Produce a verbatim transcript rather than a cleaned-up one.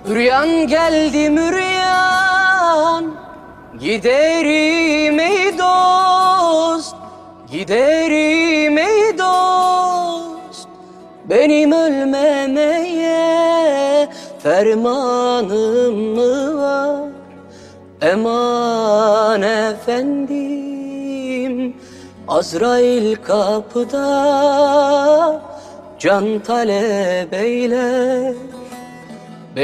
Üryan geldi müryan, giderim ey dost, giderim ey dost. Benim ölmemeye fermanım mı var? Eman efendim, Azrail kapıda, can talep eyler.